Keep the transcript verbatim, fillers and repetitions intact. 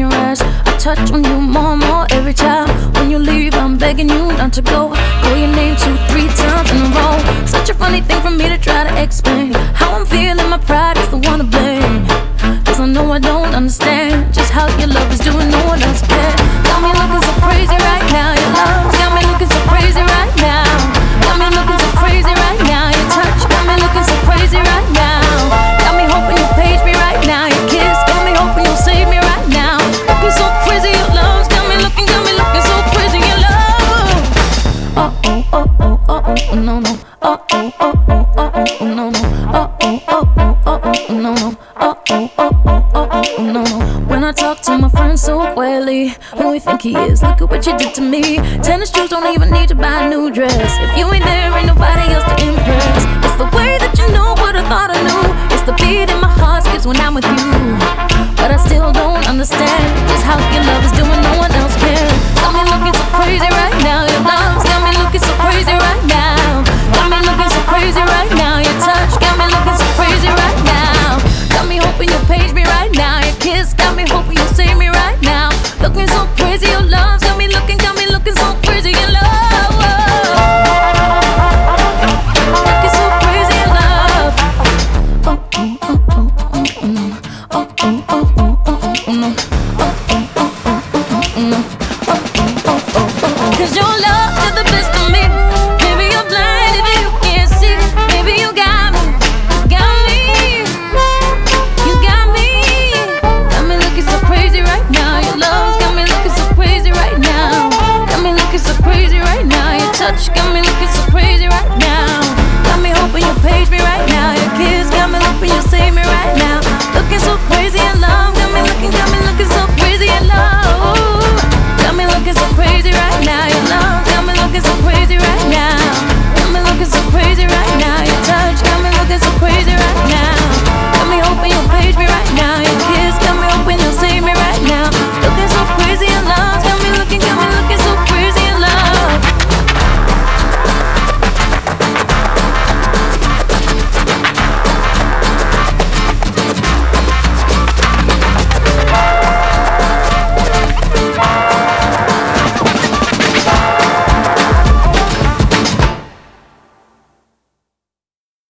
your ass. I touch on you more and more every time. When you leave, I'm begging you not to go. Call your name two, three times in a row. Such a funny thing for me to try to explain. How I'm feeling, my pride is the one to blame. Cause I know I don't understand just how your love is doing, no one else can. Got me looking so crazy right now. Your love got me looking so crazy right now. Got me looking so crazy right now. Your touch got me looking so crazy right now. Got me hoping you'll page me right now. Your kiss got me hoping you'll save me right now. Looking so crazy, your love's got me looking, got me looking so crazy, your love. Uh oh, uh oh, uh oh, no no. Uh oh, uh oh, uh oh, no no. Uh oh, uh oh, uh oh, no no. Uh oh, uh oh, uh oh, no no. When I talk to my friend so quietly, who we think he is? Look at what you did to me. Tennis shoes don't even need to buy a new dress. If you ain't there, ain't nobody else to impress. It's the way that you know what I thought I knew. It's the beat in my heart skips when I'm with you. But I still don't understand